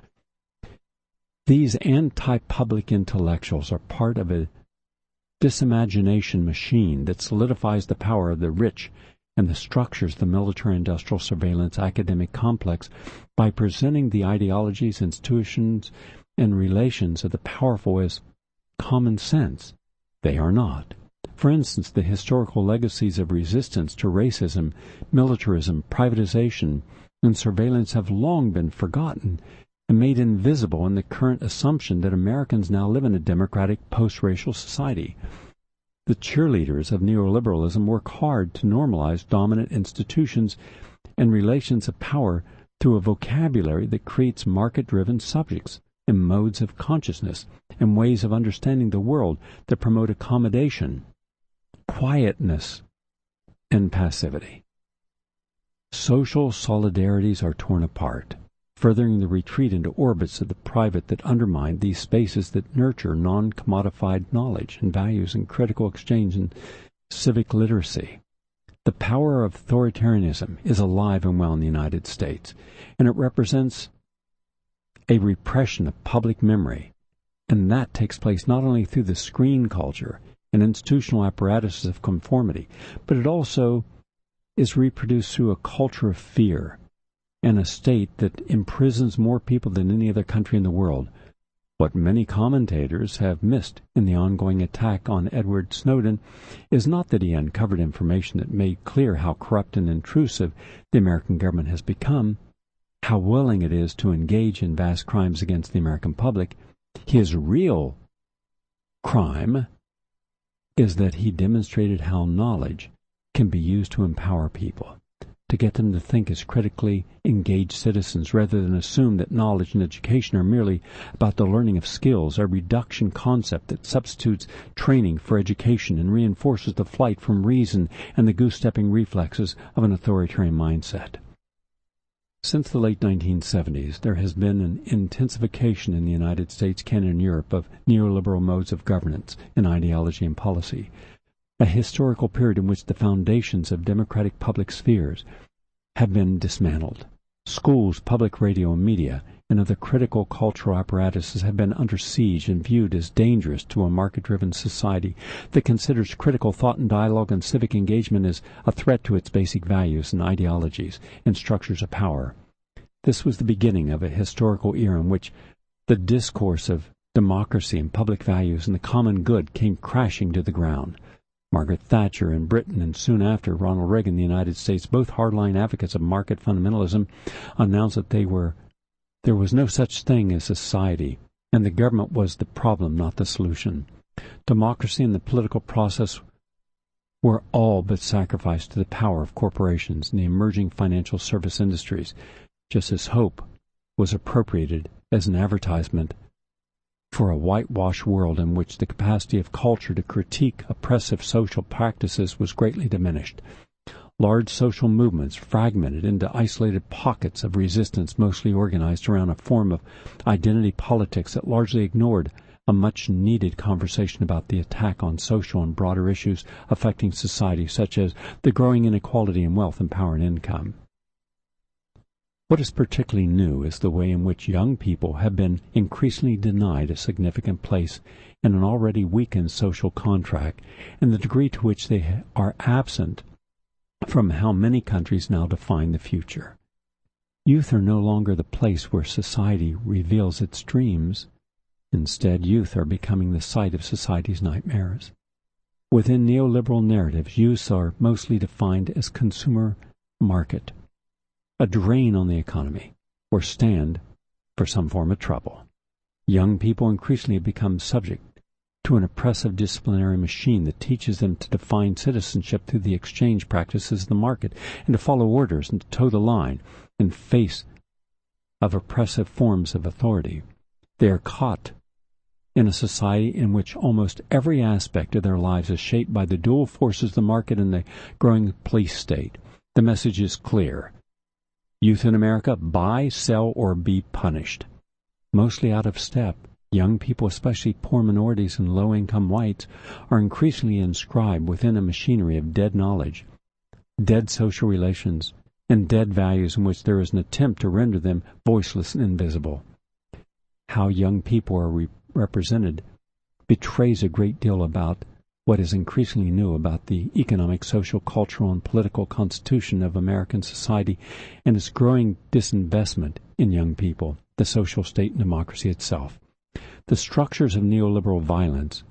These anti-public intellectuals are part of a disimagination machine that solidifies the power of the rich and the structures of the military-industrial surveillance academic complex by presenting the ideologies, institutions, and relations of the powerful as common sense. They are not. For instance, the historical legacies of resistance to racism, militarism, privatization, and surveillance have long been forgotten and made invisible in the current assumption that Americans now live in a democratic post-racial society. The cheerleaders of neoliberalism work hard to normalize dominant institutions and relations of power through a vocabulary that creates market-driven subjects and modes of consciousness and ways of understanding the world that promote accommodation, quietness, and passivity. Social solidarities are torn apart, furthering the retreat into orbits of the private that undermine these spaces that nurture non-commodified knowledge and values and critical exchange and civic literacy. The power of authoritarianism is alive and well in the United States, and it represents a repression of public memory, and that takes place not only through the screen culture and institutional apparatuses of conformity, but it also is reproduced through a culture of fear and a state that imprisons more people than any other country in the world. What many commentators have missed in the ongoing attack on Edward Snowden is not that he uncovered information that made clear how corrupt and intrusive the American government has become, how willing it is to engage in vast crimes against the American public. His real crime is that he demonstrated how knowledge can be used to empower people, to get them to think as critically engaged citizens rather than assume that knowledge and education are merely about the learning of skills, a reduction concept that substitutes training for education and reinforces the flight from reason and the goose-stepping reflexes of an authoritarian mindset. Since the late 1970s, there has been an intensification in the United States, Canada, and Europe of neoliberal modes of governance in ideology and policy, a historical period in which the foundations of democratic public spheres have been dismantled. Schools, public radio and media, and other critical cultural apparatuses have been under siege and viewed as dangerous to a market-driven society that considers critical thought and dialogue and civic engagement as a threat to its basic values and ideologies and structures of power. This was the beginning of a historical era in which the discourse of democracy and public values and the common good came crashing to the ground. Margaret Thatcher in Britain and soon after Ronald Reagan in the United States, both hardline advocates of market fundamentalism, announced that there was no such thing as society, and the government was the problem, not the solution. Democracy and the political process were all but sacrificed to the power of corporations and the emerging financial service industries, just as hope was appropriated as an advertisement for a whitewashed world in which the capacity of culture to critique oppressive social practices was greatly diminished. Large social movements fragmented into isolated pockets of resistance, mostly organized around a form of identity politics that largely ignored a much-needed conversation about the attack on social and broader issues affecting society, such as the growing inequality in wealth and power and income. What is particularly new is the way in which young people have been increasingly denied a significant place in an already weakened social contract, and the degree to which they are absent from how many countries now define the future. Youth are no longer the place where society reveals its dreams. Instead, youth are becoming the site of society's nightmares. Within neoliberal narratives, youths are mostly defined as consumer market, a drain on the economy, or stand for some form of trouble. Young people increasingly become subject to an oppressive disciplinary machine that teaches them to define citizenship through the exchange practices of the market and to follow orders and to toe the line in face of oppressive forms of authority. They are caught in a society in which almost every aspect of their lives is shaped by the dual forces of the market and the growing police state. The message is clear. Youth in America, buy, sell, or be punished. Mostly out of step, young people, especially poor minorities and low-income whites, are increasingly inscribed within a machinery of dead knowledge, dead social relations, and dead values in which there is an attempt to render them voiceless and invisible. How young people are represented betrays a great deal about what is increasingly new about the economic, social, cultural, and political constitution of American society and its growing disinvestment in young people, the social state, and democracy itself. The structures of neoliberal violence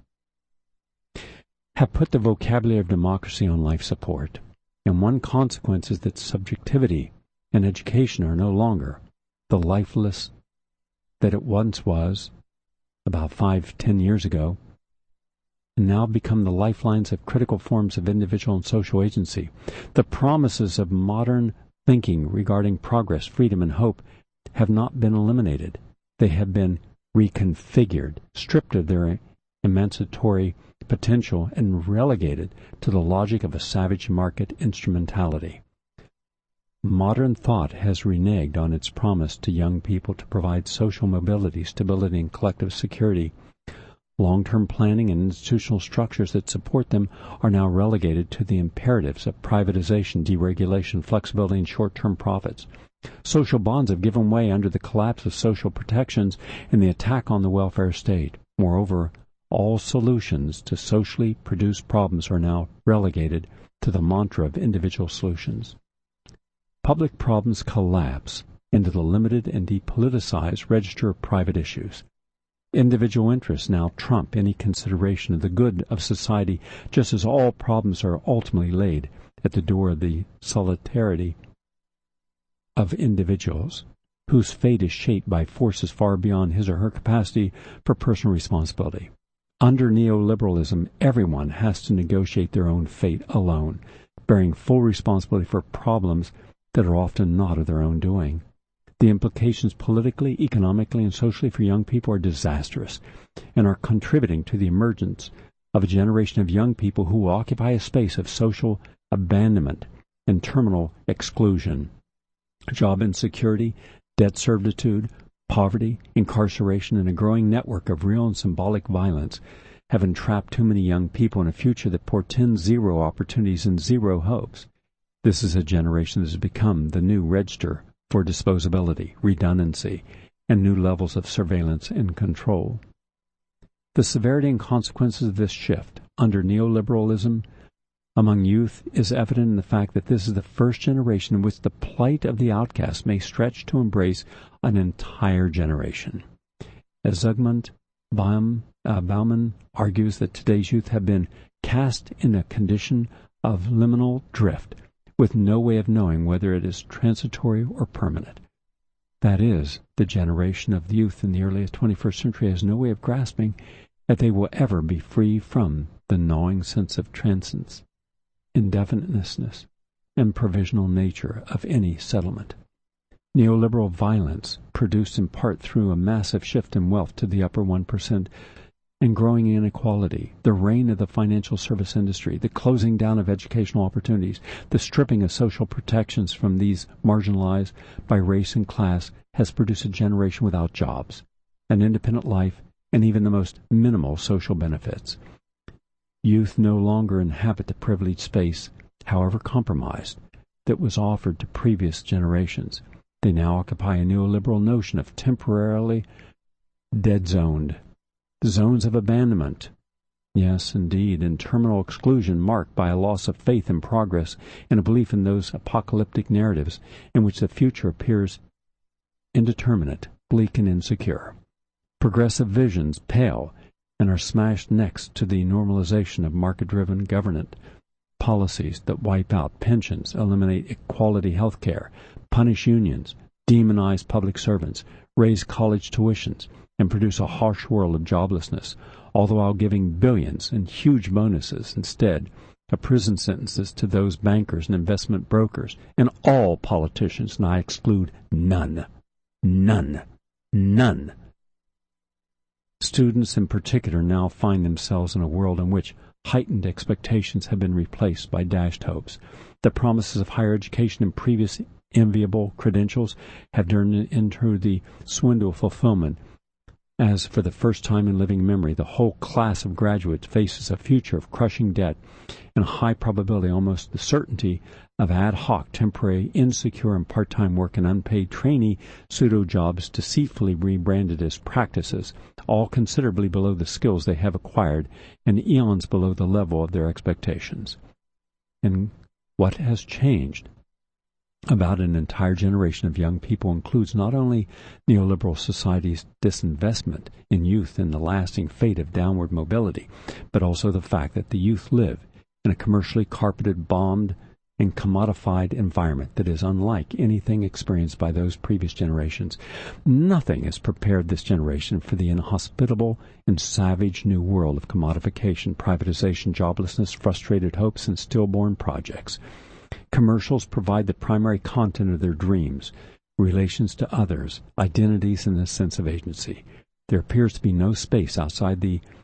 have put the vocabulary of democracy on life support, and one consequence is that subjectivity and education are no longer the lifeless that it once was about 5-10 years ago, and now become the lifelines of critical forms of individual and social agency. The promises of modern thinking regarding progress, freedom, and hope have not been eliminated. They have been reconfigured, stripped of their emancipatory potential, and relegated to the logic of a savage market instrumentality. Modern thought has reneged on its promise to young people to provide social mobility, stability, and collective security. Long-term planning and institutional structures that support them are now relegated to the imperatives of privatization, deregulation, flexibility, and short-term profits. Social bonds have given way under the collapse of social protections and the attack on the welfare state. Moreover, all solutions to socially produced problems are now relegated to the mantra of individual solutions. Public problems collapse into the limited and depoliticized register of private issues. Individual interests now trump any consideration of the good of society, just as all problems are ultimately laid at the door of the solidarity of individuals, whose fate is shaped by forces far beyond his or her capacity for personal responsibility. Under neoliberalism, everyone has to negotiate their own fate alone, bearing full responsibility for problems that are often not of their own doing. The implications politically, economically, and socially for young people are disastrous and are contributing to the emergence of a generation of young people who will occupy a space of social abandonment and terminal exclusion. Job insecurity, debt servitude, poverty, incarceration, and a growing network of real and symbolic violence have entrapped too many young people in a future that portends zero opportunities and zero hopes. This is a generation that has become the new register for disposability, redundancy, and new levels of surveillance and control. The severity and consequences of this shift under neoliberalism among youth is evident in the fact that this is the first generation in which the plight of the outcast may stretch to embrace an entire generation. As Zygmunt Bauman argues that today's youth have been cast in a condition of liminal drift, with no way of knowing whether it is transitory or permanent. That is, the generation of youth in the early 21st century has no way of grasping that they will ever be free from the gnawing sense of transience, indefiniteness, and provisional nature of any settlement. Neoliberal violence, produced in part through a massive shift in wealth to the upper 1%, and growing inequality, the reign of the financial service industry, the closing down of educational opportunities, the stripping of social protections from these marginalized by race and class has produced a generation without jobs, an independent life, and even the most minimal social benefits. Youth no longer inhabit the privileged space, however compromised, that was offered to previous generations. They now occupy a neoliberal notion of temporarily dead-zoned, zones of abandonment. Yes, indeed, in terminal exclusion marked by a loss of faith in progress and a belief in those apocalyptic narratives in which the future appears indeterminate, bleak, and insecure. Progressive visions pale and are smashed next to the normalization of market-driven government policies that wipe out pensions, eliminate equality health care, punish unions, demonize public servants, raise college tuitions, and produce a harsh world of joblessness, all the while giving billions and huge bonuses instead of prison sentences to those bankers and investment brokers and all politicians, and I exclude none. None. None. Students in particular now find themselves in a world in which heightened expectations have been replaced by dashed hopes. The promises of higher education and previous enviable credentials have turned into the swindle fulfillment, as for the first time in living memory, the whole class of graduates faces a future of crushing debt and high probability, almost the certainty, of ad hoc, temporary, insecure, and part-time work and unpaid trainee pseudo-jobs deceitfully rebranded as practices, all considerably below the skills they have acquired and eons below the level of their expectations. And what has changed about an entire generation of young people includes not only neoliberal society's disinvestment in youth and the lasting fate of downward mobility, but also the fact that the youth live in a commercially carpeted, bombed, and commodified environment that is unlike anything experienced by those previous generations. Nothing has prepared this generation for the inhospitable and savage new world of commodification, privatization, joblessness, frustrated hopes, and stillborn projects. Commercials provide the primary content of their dreams, relations to others, identities, and a sense of agency. There appears to be no space outside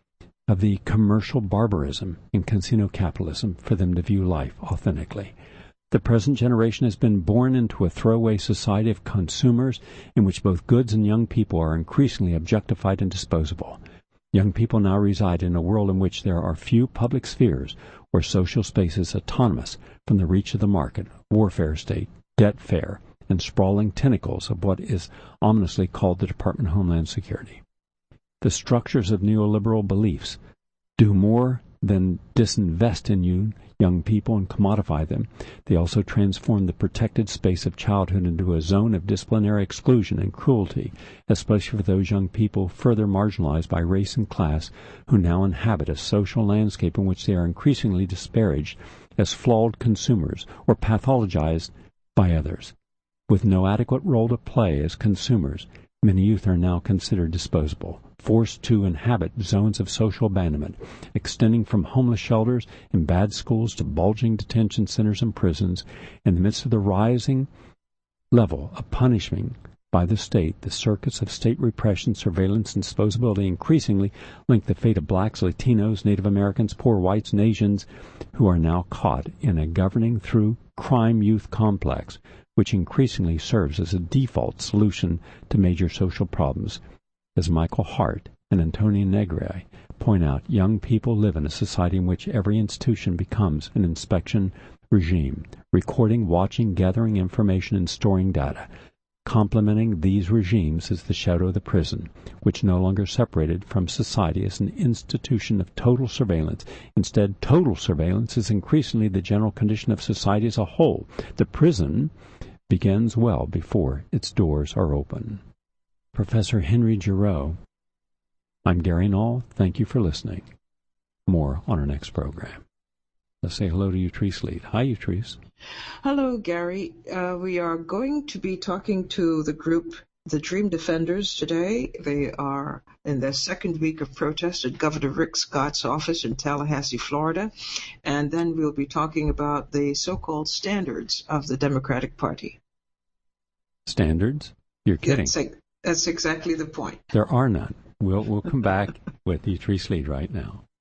of the commercial barbarism and casino capitalism for them to view life authentically. The present generation has been born into a throwaway society of consumers in which both goods and young people are increasingly objectified and disposable. Young people now reside in a world in which there are few public spheres or social spaces autonomous from the reach of the market, warfare state, debt fair, and sprawling tentacles of what is ominously called the Department of Homeland Security. The structures of neoliberal beliefs do more than disinvest in young people and commodify them. They also transform the protected space of childhood into a zone of disciplinary exclusion and cruelty, especially for those young people further marginalized by race and class who now inhabit a social landscape in which they are increasingly disparaged as flawed consumers or pathologized by others. With no adequate role to play as consumers, many youth are now considered disposable, forced to inhabit zones of social abandonment, extending from homeless shelters and bad schools to bulging detention centers and prisons. In the midst of the rising level of punishment by the state, the circuits of state repression, surveillance, and disposability increasingly link the fate of blacks, Latinos, Native Americans, poor whites, and Asians who are now caught in a governing through crime youth complex, which increasingly serves as a default solution to major social problems. As Michael Hart and Antonio Negri point out, young people live in a society in which every institution becomes an inspection regime, recording, watching, gathering information, and storing data. Complementing these regimes is the shadow of the prison, which no longer separated from society as an institution of total surveillance. Instead, total surveillance is increasingly the general condition of society as a whole. The prison begins well before its doors are open. Professor Henry Giroux. I'm Gary Null. Thank you for listening. More on our next program. Let's say hello to Utrice Lead. Hi, Utrice. Hello, Gary. We are going to be talking to the group, the Dream Defenders, today. They are in their second week of protest at Governor Rick Scott's office in Tallahassee, Florida. And then we'll be talking about the so-called standards of the Democratic Party. standards? You're kidding. That's exactly the point. There are none. We'll come back with Eat, Sleep right now.